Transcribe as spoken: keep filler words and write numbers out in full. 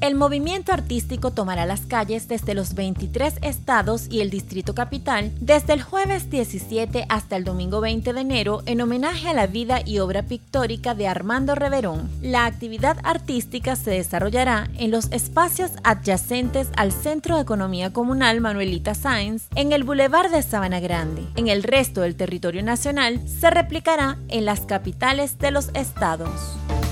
El movimiento artístico tomará las calles desde los veintitrés estados y el Distrito Capital desde el jueves diecisiete hasta el domingo veinte de enero en homenaje a la vida y obra pictórica de Armando Reverón. La actividad artística se desarrollará en los espacios adyacentes al Centro de Economía Comunal Manuelita Sáenz en el Boulevard de Sabana Grande. En el resto del territorio nacional se replicará en las capitales de los estados.